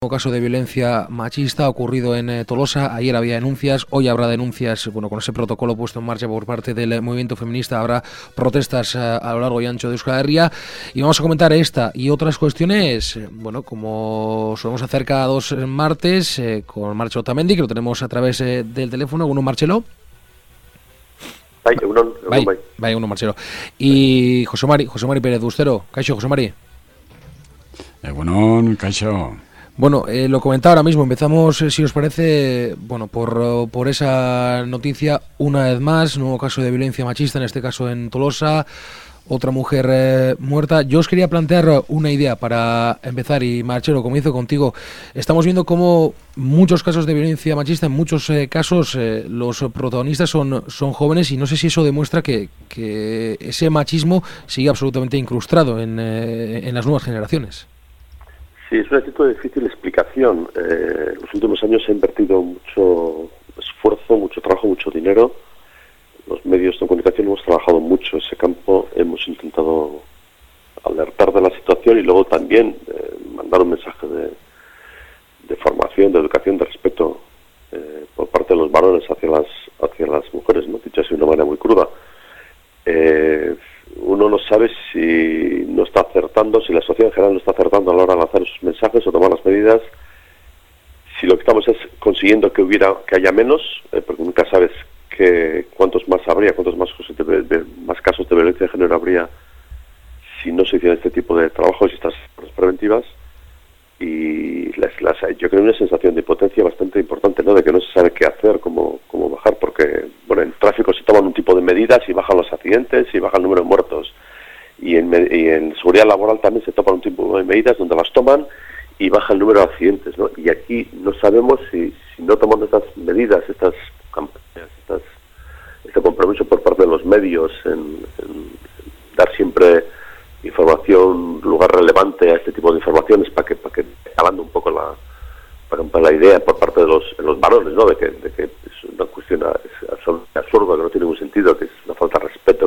Caso de violencia machista ocurrido en Tolosa. Ayer había denuncias, hoy habrá denuncias. Bueno, con ese protocolo puesto en marcha por parte del movimiento feminista habrá protestas a lo largo y ancho de Euskal Herria, y vamos a comentar esta y otras cuestiones, bueno, como solemos hacer cada 2 martes, con Marcelo Otamendi, que lo tenemos a través del teléfono. Uno, Marcelo. Uno, Marcelo. Y José Mari Pérez Bustero. Caixo, José Mari. Bueno, Caixo. Bueno, lo comentaba ahora mismo. Empezamos, si os parece, bueno, por esa noticia. Una vez más, nuevo caso de violencia machista, en este caso en Tolosa, otra mujer muerta. Yo os quería plantear una idea para empezar, y Marcelo, comienzo contigo. Estamos viendo cómo muchos casos de violencia machista, en muchos casos los protagonistas son jóvenes, y no sé si eso demuestra que ese machismo sigue absolutamente incrustado en las nuevas generaciones. Sí, es un tipo de difícil explicación. En los últimos años se ha invertido mucho esfuerzo, mucho trabajo, mucho dinero. Los medios de comunicación hemos trabajado mucho ese campo, hemos intentado alertar de la situación y luego también mandar un mensaje de formación, de educación, de respeto por parte de los varones hacia las mujeres, ¿no? Dicho así de una manera muy cruda. Uno no sabe si no está acertando, si la sociedad en general no está acertando a la hora de lanzar esos mensajes o tomar las medidas. Si lo que estamos es consiguiendo que haya menos, porque nunca sabes cuántos más habría, cuántos más casos de violencia de género habría si no se hiciera este tipo de trabajos y estas preventivas. Y yo creo una sensación de impotencia bastante importante, ¿no? De que no se sabe qué hacer, cómo bajar, porque bueno, en el tráfico se toman un tipo de medidas y bajan los accidentes y baja el número de muertos, y en seguridad laboral también se toman un tipo de medidas donde las toman y baja el número de accidentes, ¿no? Y aquí no sabemos si no tomamos estas medidas, estas campañas, este compromiso por parte de los medios en dar siempre información, lugar relevante a este tipo de informaciones, para que calando un poco la idea por parte de los varones, ¿no? de que es una cuestión absurda, que no tiene ningún sentido, que es una falta de respeto,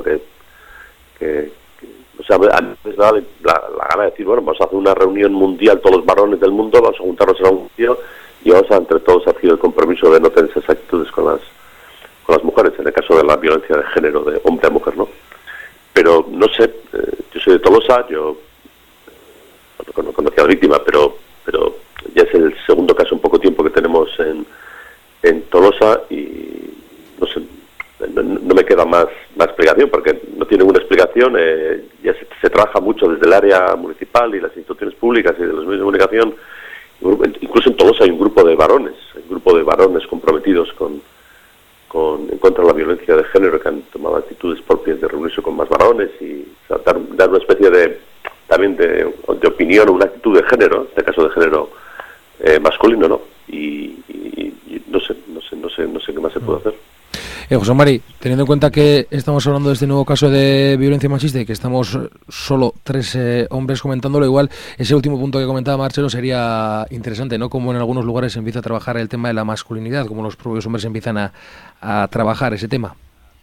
o sea, a mí me da la gana de decir, bueno, vamos a hacer una reunión mundial, todos los varones del mundo, vamos a juntarnos en algún sitio y vamos a, entre todos, hacer el compromiso de no tener esas actitudes con las mujeres, en el caso de la violencia de género, de hombre a mujer, ¿no? Pero no sé, yo soy de Tolosa, yo no conocí a la víctima, pero ya es el segundo caso en poco tiempo que tenemos en Tolosa, y no sé, no me queda más explicación, porque no tiene ninguna explicación. Ya se trabaja mucho desde el área municipal y las instituciones públicas y de los medios de comunicación. Incluso en Tolosa hay un grupo de varones comprometidos en contra de la violencia de género, que han tomado actitudes propias de reunirse con más varones y, o sea, dar una especie de opinión o una actitud de género, en este caso de género masculino, ¿no? Y no sé qué más se puede hacer. José Mari, teniendo en cuenta que estamos hablando de este nuevo caso de violencia machista y que estamos solo 3 hombres comentándolo, igual ese último punto que comentaba Marcelo sería interesante, ¿no? Como en algunos lugares se empieza a trabajar el tema de la masculinidad, como los propios hombres empiezan a trabajar ese tema.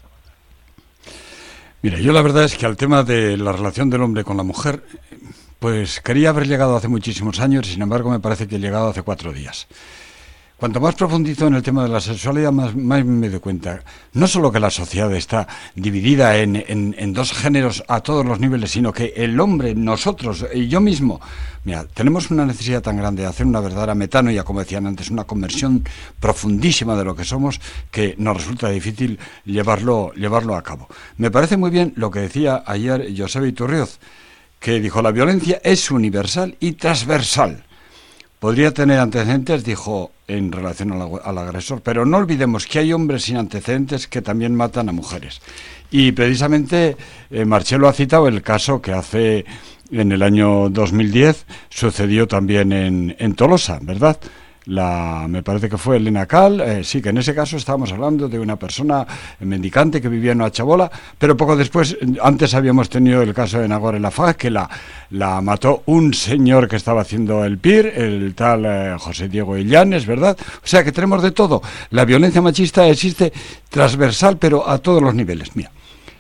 Mira, yo la verdad es que al tema de la relación del hombre con la mujer, pues quería haber llegado hace muchísimos años, y sin embargo me parece que he llegado hace 4 días. Cuanto más profundizo en el tema de la sexualidad, más me doy cuenta, no solo que la sociedad está dividida en 2 géneros a todos los niveles, sino que el hombre, nosotros y yo mismo, mira, tenemos una necesidad tan grande de hacer una verdadera metanoia, como decían antes, una conversión profundísima de lo que somos, que nos resulta difícil llevarlo a cabo. Me parece muy bien lo que decía ayer Joseba Iturrioz, que dijo: la violencia es universal y transversal. Podría tener antecedentes, dijo, en relación al agresor, pero no olvidemos que hay hombres sin antecedentes que también matan a mujeres. Y precisamente Marcelo ha citado el caso que hace, en el año 2010, sucedió también en Tolosa, ¿verdad? Me parece que fue Elena Cal, sí, que en ese caso estábamos hablando de una persona mendicante que vivía en una chabola, pero poco después, antes habíamos tenido el caso de Nagore Laffaz, que la mató un señor que estaba haciendo el PIR, el tal José Diego Illanes, ¿verdad? O sea que tenemos de todo. La violencia machista existe transversal, pero a todos los niveles. Mira,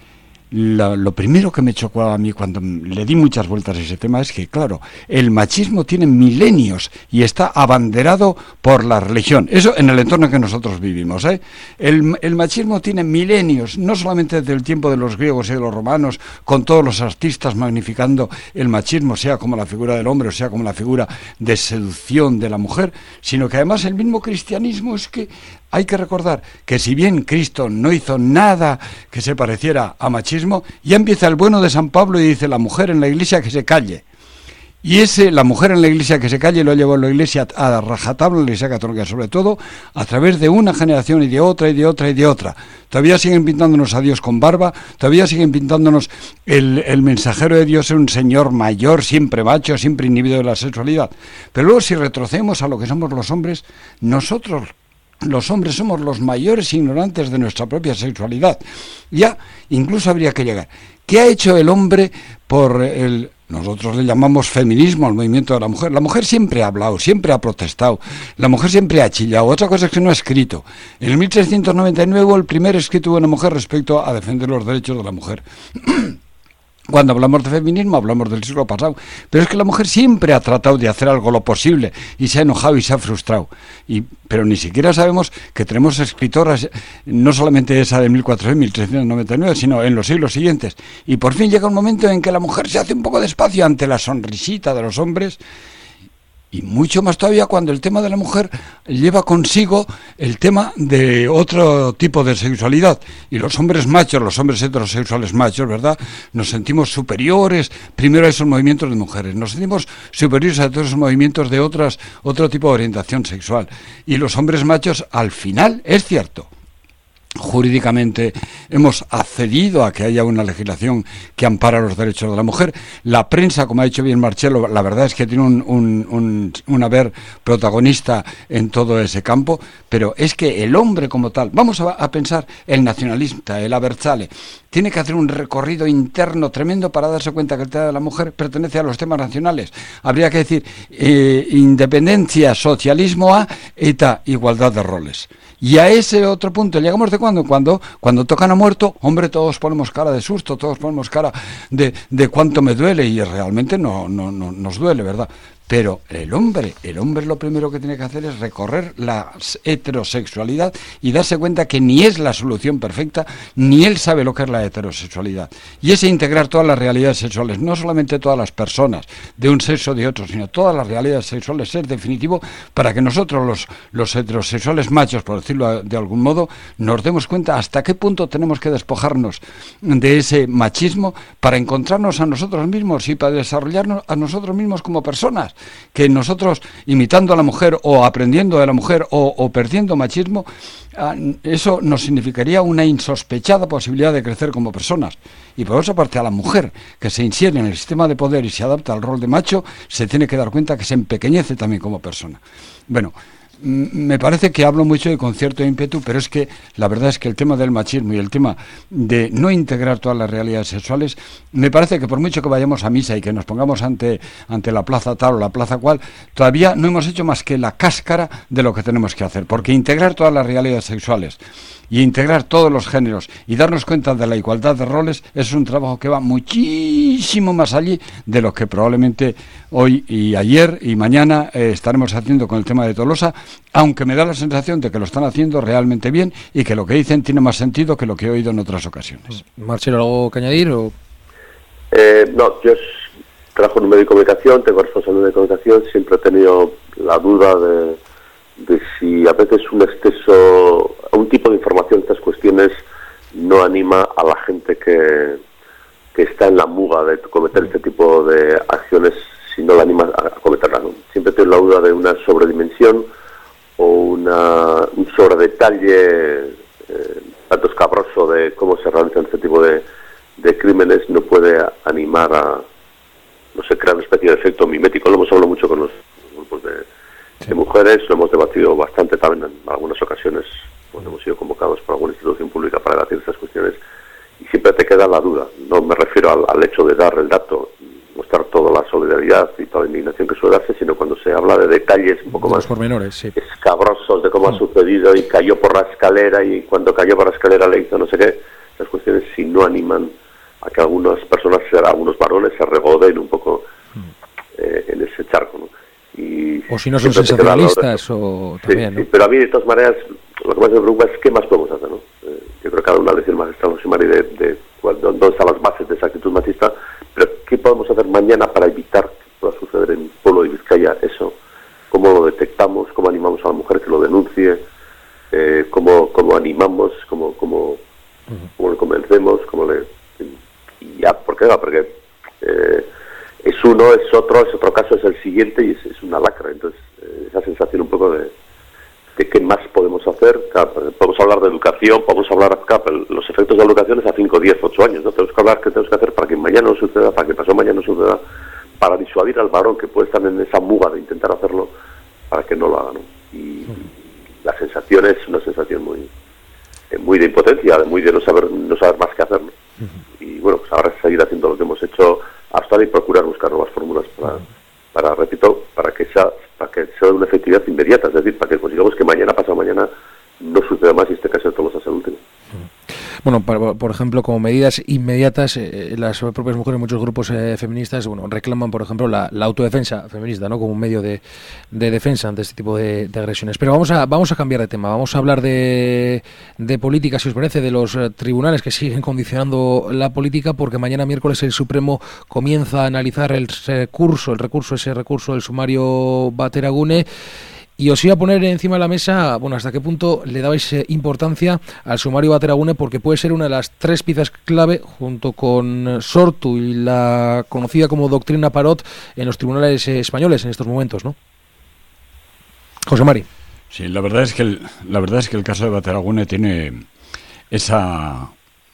lo primero que me chocó a mí cuando le di muchas vueltas a ese tema es que, claro, el machismo tiene milenios y está abanderado por la religión. Eso en el entorno en que nosotros vivimos, ¿eh? El machismo tiene milenios, no solamente desde el tiempo de los griegos y de los romanos, con todos los artistas magnificando el machismo, sea como la figura del hombre o sea como la figura de seducción de la mujer, sino que además el mismo cristianismo es que hay que recordar que si bien Cristo no hizo nada que se pareciera a machismo, ya empieza el bueno de San Pablo y dice: la mujer en la iglesia que se calle. Y la mujer en la iglesia que se calle lo llevó la iglesia a rajatabla, la iglesia católica sobre todo, a través de una generación y de otra y de otra y de otra. Todavía siguen pintándonos a Dios con barba, todavía siguen pintándonos el mensajero de Dios es un señor mayor, siempre macho, siempre inhibido de la sexualidad. Pero luego si retrocedemos a lo que somos los hombres, nosotros los hombres somos los mayores ignorantes de nuestra propia sexualidad. Ya incluso habría que llegar. ¿Qué ha hecho el hombre por nosotros le llamamos feminismo al movimiento de la mujer? La mujer siempre ha hablado, siempre ha protestado, la mujer siempre ha chillado. Otra cosa es que no ha escrito. En el 1399 hubo el primer escrito de una mujer respecto a defender los derechos de la mujer. Cuando hablamos de feminismo hablamos del siglo pasado, pero es que la mujer siempre ha tratado de hacer algo lo posible y se ha enojado y se ha frustrado. Pero ni siquiera sabemos que tenemos escritoras, no solamente esa de 1400, 1399, sino en los siglos siguientes. Y por fin llega un momento en que la mujer se hace un poco despacio ante la sonrisita de los hombres. Y mucho más todavía cuando el tema de la mujer lleva consigo el tema de otro tipo de sexualidad. Y los hombres machos, los hombres heterosexuales machos, ¿verdad?, nos sentimos superiores primero a esos movimientos de mujeres. Nos sentimos superiores a todos esos movimientos de otro tipo de orientación sexual. Y los hombres machos, al final, es cierto, jurídicamente hemos accedido a que haya una legislación que ampara los derechos de la mujer. La prensa, como ha dicho bien Marcelo, la verdad es que tiene un haber protagonista en todo ese campo, pero es que el hombre como tal, vamos a pensar, el nacionalista, el Abertzale, tiene que hacer un recorrido interno tremendo para darse cuenta que el tema de la mujer pertenece a los temas nacionales. Habría que decir independencia, socialismo a eta igualdad de roles. Y a ese otro punto llegamos de cuando tocan a muerto, hombre, todos ponemos cara de susto, todos ponemos cara de cuánto me duele, y realmente no nos duele, ¿verdad? Pero el hombre lo primero que tiene que hacer es recorrer la heterosexualidad y darse cuenta que ni es la solución perfecta, ni él sabe lo que es la heterosexualidad. Y es integrar todas las realidades sexuales, no solamente todas las personas de un sexo o de otro, sino todas las realidades sexuales, es definitivo para que nosotros los heterosexuales machos, por decirlo de algún modo, nos demos cuenta hasta qué punto tenemos que despojarnos de ese machismo para encontrarnos a nosotros mismos y para desarrollarnos a nosotros mismos como personas. Que nosotros, imitando a la mujer o aprendiendo de la mujer o perdiendo machismo, eso nos significaría una insospechada posibilidad de crecer como personas. Y por otra parte, a la mujer que se insiere en el sistema de poder y se adapta al rol de macho, se tiene que dar cuenta que se empequeñece también como persona. Bueno, me parece que hablo mucho de con cierto ímpetu, pero es que la verdad es que el tema del machismo y el tema de no integrar todas las realidades sexuales, me parece que por mucho que vayamos a misa y que nos pongamos ante la plaza tal o la plaza cual, todavía no hemos hecho más que la cáscara de lo que tenemos que hacer, porque integrar todas las realidades sexuales y integrar todos los géneros y darnos cuenta de la igualdad de roles es un trabajo que va muchísimo más allí de lo que probablemente hoy y ayer y mañana estaremos haciendo con el tema de Tolosa, aunque me da la sensación de que lo están haciendo realmente bien y que lo que dicen tiene más sentido que lo que he oído en otras ocasiones. Marcelo, ¿algo que añadir? No, yo trabajo en un medio de comunicación, tengo responsabilidad de comunicación, siempre he tenido la duda de si a veces un exceso, un tipo de información de estas cuestiones no anima a la gente que está en la muga de cometer este tipo de acciones, si no la anima a cometerla, ¿no? Siempre tengo la duda de una sobredimensión o un sobredetalle tanto escabroso de cómo se realizan este tipo de crímenes no puede animar a, no sé, crear una especie de efecto mimético. Lo hemos hablado mucho con los grupos de mujeres, lo hemos debatido bastante también en algunas ocasiones cuando hemos sido convocados por alguna institución pública para debatir estas cuestiones, y siempre te queda la duda. No me refiero al hecho de dar el dato, mostrar toda la solidaridad y toda la indignación que suele darse, sino cuando se habla de detalles un poco más pormenores, sí, escabrosos de cómo ha sucedido y cayó por la escalera y cuando cayó por la escalera le hizo no sé qué. Esas cuestiones, si no animan a que algunas personas, algunos varones se regoden un poco en ese charco, ¿no? Y o si no son sensacionalistas o también, sí, ¿no? sí, pero a mí de todas maneras lo que más me preocupa es qué más podemos hacer, ¿no? Yo creo que cada una lección magistral, José Mari, de dónde están las bases de esa actitud machista, pero qué podemos hacer mañana para evitar que pueda suceder en el pueblo de Vizcaya eso, cómo lo detectamos, cómo animamos a la mujer que lo denuncie, cómo animamos, cómo le convencemos, y ya, ¿por qué no? Porque es uno, es otro caso, es el siguiente y es una lacra. Entonces, esa sensación un poco de qué más podemos hacer. Claro, podemos hablar de educación, podemos hablar acá, los efectos de la educación es a 5, 10, 8 años, ¿no? Tenemos que hablar qué tenemos que hacer para que mañana no suceda, para que pasado mañana no suceda, para disuadir al varón que puede estar en esa muga de intentar hacerlo, para que no lo haga, ¿no? Y la sensación es una sensación muy de impotencia, muy de no saber más qué hacer, ¿no? Y bueno, pues ahora es seguir haciendo lo que hemos hecho hasta ahora y procurar buscar nuevas fórmulas para que sea de una efectividad inmediata, es decir, para que consigamos que mañana, pasado mañana, no suceda más y este caso de Tolosa sea el último. Bueno, por ejemplo, como medidas inmediatas, las propias mujeres, muchos grupos feministas, reclaman, por ejemplo, la autodefensa feminista, ¿no? Como un medio de defensa ante este tipo de agresiones. Pero vamos a cambiar de tema, vamos a hablar de política, si os parece, de los tribunales que siguen condicionando la política, porque mañana miércoles el Supremo comienza a analizar ese recurso del sumario Bateragune. Y os iba a poner encima de la mesa, hasta qué punto le dabais importancia al sumario Bateragune, porque puede ser una de las 3 piezas clave, junto con Sortu y la conocida como doctrina Parot, en los tribunales españoles en estos momentos, ¿no? José Mari. Sí, la verdad es que el caso de Bateragune tiene está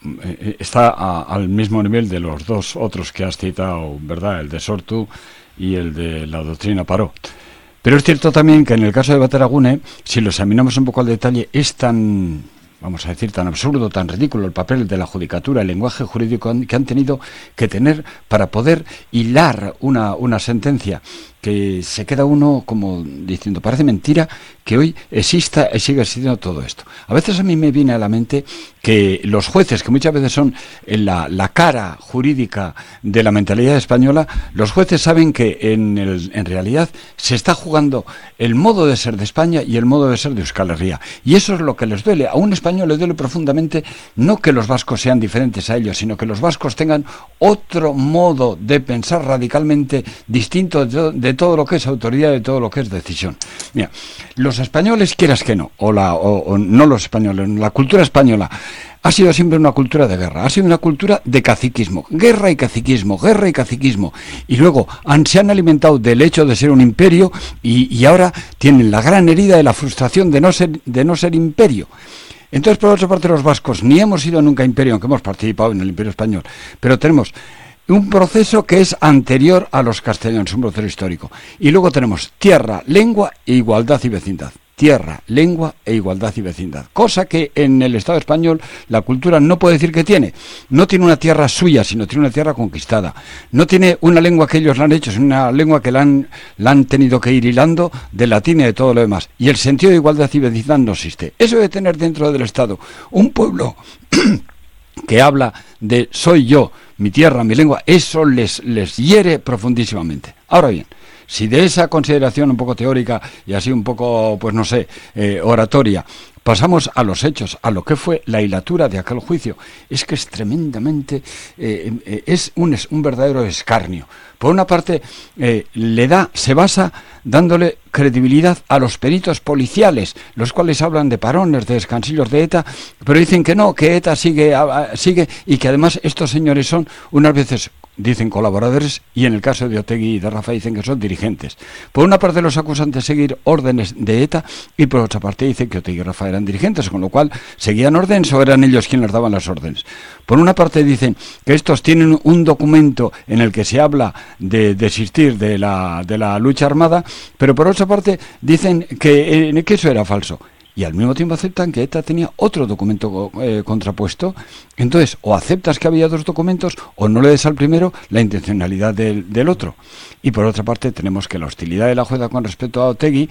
al mismo nivel de los dos otros que has citado, ¿verdad? El de Sortu y el de la doctrina Parot. Pero es cierto también que en el caso de Bateragune, si lo examinamos un poco al detalle, es tan, vamos a decir, tan absurdo, tan ridículo el papel de la judicatura, el lenguaje jurídico que han tenido que tener para poder hilar una sentencia que se queda uno como diciendo, parece mentira que hoy exista y siga existiendo todo esto. A veces a mí me viene a la mente que los jueces, que muchas veces son la cara jurídica de la mentalidad española, los jueces saben que en realidad se está jugando el modo de ser de España y el modo de ser de Euskal Herria. Y eso es lo que les duele. A un español le duele profundamente no que los vascos sean diferentes a ellos, sino que los vascos tengan otro modo de pensar radicalmente distinto de todo lo que es autoridad, de todo lo que es decisión. Mira, los españoles, quieras que no, o no los españoles, la cultura española ha sido siempre una cultura de guerra, ha sido una cultura de caciquismo, guerra y caciquismo, y luego se han alimentado del hecho de ser un imperio y ahora tienen la gran herida de la frustración de no ser imperio. Entonces, por otra parte, los vascos ni hemos sido nunca imperio, aunque hemos participado en el imperio español, pero tenemos un proceso que es anterior a los castellanos, un proceso histórico. Y luego tenemos tierra, lengua e igualdad y vecindad. Tierra, lengua e igualdad y vecindad. Cosa que en el Estado español la cultura no puede decir que tiene. No tiene una tierra suya, sino tiene una tierra conquistada. No tiene una lengua que ellos la han hecho, es una lengua que la han tenido que ir hilando del latín y de todo lo demás. Y el sentido de igualdad y vecindad no existe. Eso de tener dentro del Estado un pueblo que habla de soy yo, mi tierra, mi lengua, eso les hiere profundísimamente. Ahora bien, si de esa consideración un poco teórica y así un poco, pues no sé, oratoria, pasamos a los hechos, a lo que fue la hilatura de aquel juicio, es que es tremendamente, es un verdadero escarnio. Por una parte, se basa dándole credibilidad a los peritos policiales, los cuales hablan de parones, de descansillos de ETA, pero dicen que no, que ETA sigue y que además estos señores son unas veces, dicen, colaboradores, y en el caso de Otegi y de Rafa dicen que son dirigentes. Por una parte los acusan de seguir órdenes de ETA y por otra parte dicen que Otegi y Rafa eran dirigentes, con lo cual seguían órdenes o eran ellos quienes les daban las órdenes. Por una parte dicen que estos tienen un documento en el que se habla de desistir de la lucha armada, pero por otra parte dicen que eso era falso. Y al mismo tiempo aceptan que ETA tenía otro documento contrapuesto. Entonces, o aceptas que había dos documentos o no le des al primero la intencionalidad del otro. Y por otra parte tenemos que la hostilidad de la jueza con respecto a Otegi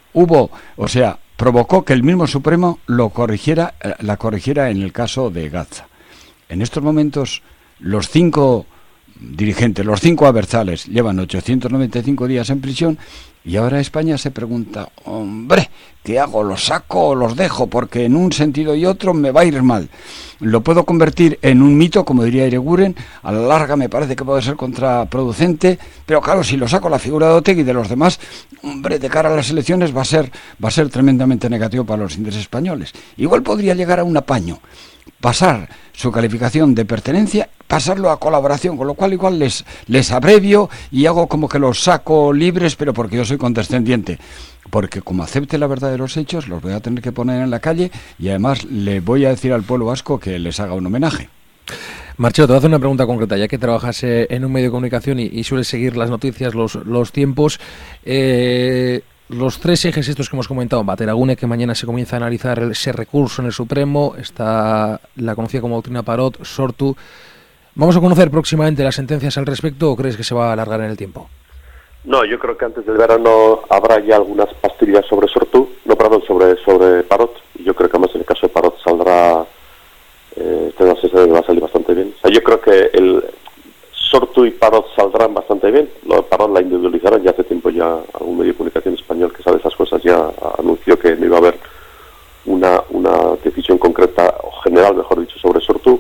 provocó que el mismo Supremo la corrigiera en el caso de Gaza. En estos momentos los 5 dirigentes, los 5 abertzales, llevan 895 días en prisión, y ahora España se pregunta, hombre, ¿qué hago? ¿Los saco o los dejo? Porque en un sentido y otro me va a ir mal. Lo puedo convertir en un mito, como diría Irigoyen, a la larga me parece que puede ser contraproducente, pero claro, si lo saco la figura de Otegi y de los demás, hombre, de cara a las elecciones va a ser tremendamente negativo para los intereses españoles. Igual podría llegar a un apaño, pasar su calificación de pertenencia, pasarlo a colaboración, con lo cual igual les abrevio y hago como que los saco libres, pero porque yo soy condescendiente, porque como acepte la verdad de los hechos, los voy a tener que poner en la calle y además le voy a decir al pueblo vasco que les haga un homenaje. Marcelo, te voy a hacer una pregunta concreta, ya que trabajas en un medio de comunicación y sueles seguir las noticias, los tiempos. Los 3 ejes estos que hemos comentado, Bateragune, que mañana se comienza a analizar ese recurso en el Supremo, está la conocida como doctrina Parot, Sortu. ¿Vamos a conocer próximamente las sentencias al respecto o crees que se va a alargar en el tiempo? No, yo creo que antes del verano habrá ya algunas pastillas sobre Sortu, sobre Parot, y yo creo que además en el caso de Parot saldrá, va a salir bastante bien. O sea, yo creo que el Sortu y Parot saldrán bastante bien. Lo de Parot la individualizaron ya hace tiempo, ya algún medio de comunicación español que sabe esas cosas ya anunció que no iba a haber una decisión concreta, o general, mejor dicho, sobre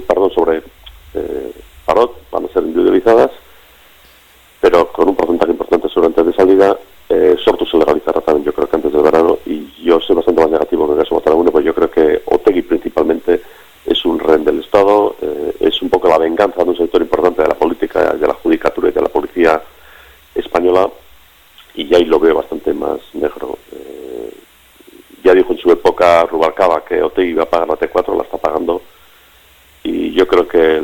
Parot, van a ser individualizadas, pero con un porcentaje importante seguramente de salida. Sortu se legalizará también, yo creo que antes del verano, y yo soy bastante más negativo que el caso de Bateragune, pues yo creo que Otegi principalmente es un rehén del Estado, es un poco la venganza de un sector importante de la política, de la judicatura y de la policía española, y ahí lo veo bastante más negro. Ya dijo en su época Rubalcaba que Otegi iba a pagar la T4, la está pagando, y yo creo que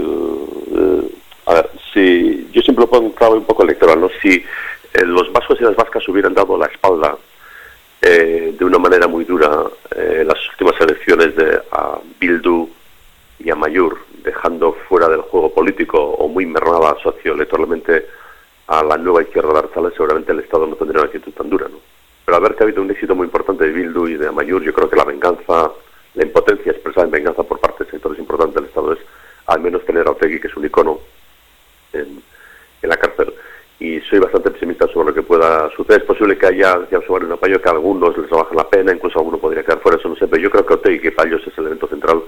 si yo siempre lo pongo en clave un poco electoral, ¿no? Si los vascos y las vascas hubieran dado la espalda de una manera muy dura las últimas elecciones a Bildu y a Amaiur, dejando fuera del juego político o muy mermada socioelectoralmente a la nueva izquierda de Abertzales, seguramente el Estado no tendría una actitud tan dura, ¿no? Pero al ver que ha habido un éxito muy importante de Bildu y de Amaiur, yo creo que la venganza, la impotencia expresada en venganza por parte de sectores importantes del Estado es al menos tener a Otegi, que es un icono, en la cárcel. Y soy bastante pesimista sobre lo que pueda suceder. Es posible que haya, decía José María Payo, que a algunos les rebajen la pena, incluso alguno podría quedar fuera, eso no sé, pero yo creo que Otegi, que Payos es el elemento central,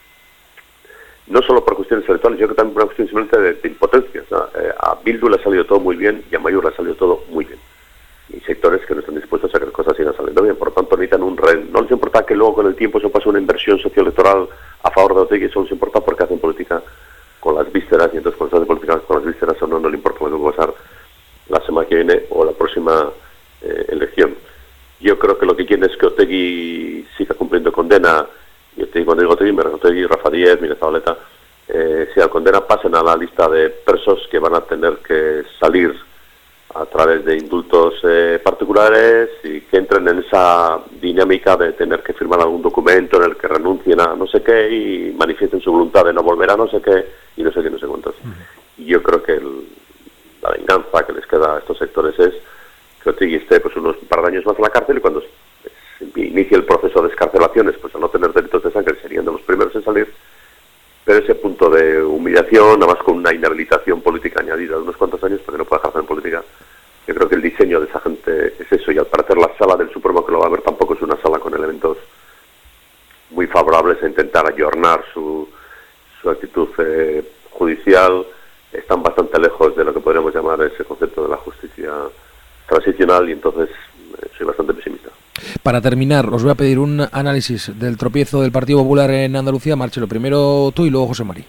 no solo por cuestiones electorales, yo creo que también por una cuestión simplemente de impotencia. O sea, a Bildu le ha salido todo muy bien y a Amaiur le ha salido todo muy bien. Y sectores que no están dispuestos a que las cosas sigan saliendo bien, por lo tanto necesitan un rehén. No les importa que luego con el tiempo se pase una inversión socioelectoral a favor de Otegi, eso les importa porque hacen política con las vísceras, y entonces cuando se hace política con las vísceras a uno no le importa lo que va a pasar la semana que viene o la próxima elección. Yo creo que lo que quieren es que Otegi siga cumpliendo condena, y cuando digo Otegi, me refiero a Otegi, Rafa Díez, Mira Zabaleta, siga condena, pasen a la lista de presos que van a tener que salir a través de indultos particulares, y que entren en esa dinámica de tener que firmar algún documento en el que renuncien a no sé qué y manifiesten su voluntad de no volver a no sé qué y no sé qué, no sé cuántos. Y yo creo que la venganza que les queda a estos sectores es que Otegi esté pues unos par de años más en la cárcel, y cuando se inicie el proceso de excarcelaciones, pues al no tener delitos de sangre serían de los primeros en salir, pero ese punto de humillación, además con una inhabilitación política añadida de unos cuantos años porque no puede ejercer en política, yo creo que el diseño de esa gente es eso, y al parecer la sala del Supremo que lo va a ver tampoco es una sala con elementos muy favorables a intentar ayornar su actitud judicial. Están bastante lejos de lo que podríamos llamar ese concepto de la justicia transicional, y entonces soy bastante pesimista. Para terminar, os voy a pedir un análisis del tropiezo del Partido Popular en Andalucía. Marcelo, primero tú y luego José Mari.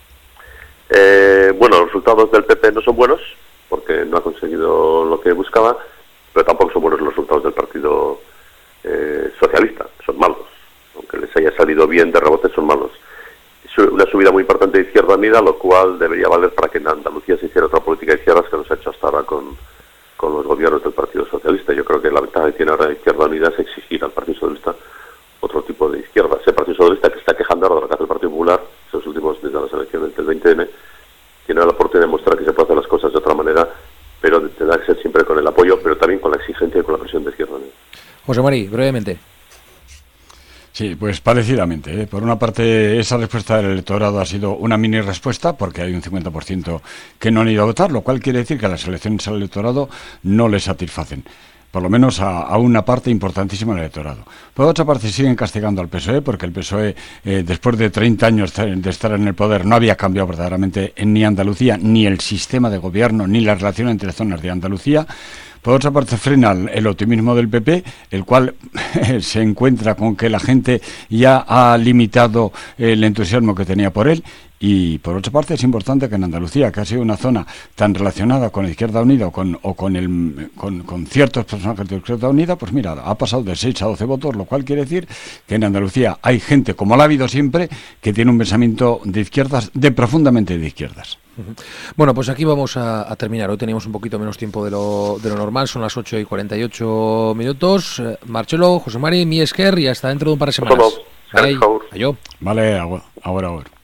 Bueno, los resultados del PP no son buenos, porque no ha conseguido lo que buscaba, pero tampoco son buenos los resultados del Partido Socialista, son malos. Aunque les haya salido bien de rebote, son malos. Es una subida muy importante de Izquierda Unida, lo cual debería valer para que en Andalucía se hiciera otra política de izquierdas que no se ha hecho hasta ahora con los gobiernos del Partido Socialista. Yo creo que la ventaja que tiene ahora Izquierda Unida es exigir al Partido Socialista otro tipo de izquierda. Ese Partido Socialista que está quejando ahora de lo que hace el Partido Popular, esos últimos desde las elecciones del 20N, tiene la oportunidad de mostrar que se puede hacer las cosas de otra manera, pero tendrá que ser siempre con el apoyo, pero también con la exigencia y con la presión de Izquierda Unida. José Mari, brevemente. Sí, pues parecidamente, ¿eh? Por una parte, esa respuesta del electorado ha sido una mini respuesta, porque hay un 50% que no han ido a votar, lo cual quiere decir que las elecciones al electorado no les satisfacen. Por lo menos a una parte importantísima del electorado. Por otra parte, siguen castigando al PSOE, porque el PSOE, después de 30 años de estar en el poder, no había cambiado verdaderamente ni Andalucía, ni el sistema de gobierno, ni la relación entre zonas de Andalucía. Por otra parte, frena el optimismo del PP, el cual se encuentra con que la gente ya ha limitado el entusiasmo que tenía por él. Y por otra parte, es importante que en Andalucía, que ha sido una zona tan relacionada con la Izquierda Unida con ciertos personajes de Izquierda Unida, pues mira, ha pasado de 6 a 12 votos, lo cual quiere decir que en Andalucía hay gente, como lo ha habido siempre, que tiene un pensamiento de izquierdas, profundamente de izquierdas. Bueno, pues aquí vamos a terminar. Hoy teníamos un poquito menos tiempo de lo normal, son las 8:48. Marcelo, José Mari, mi esker, y hasta dentro de un par de semanas. Vale, Adiós. Vale, ahora.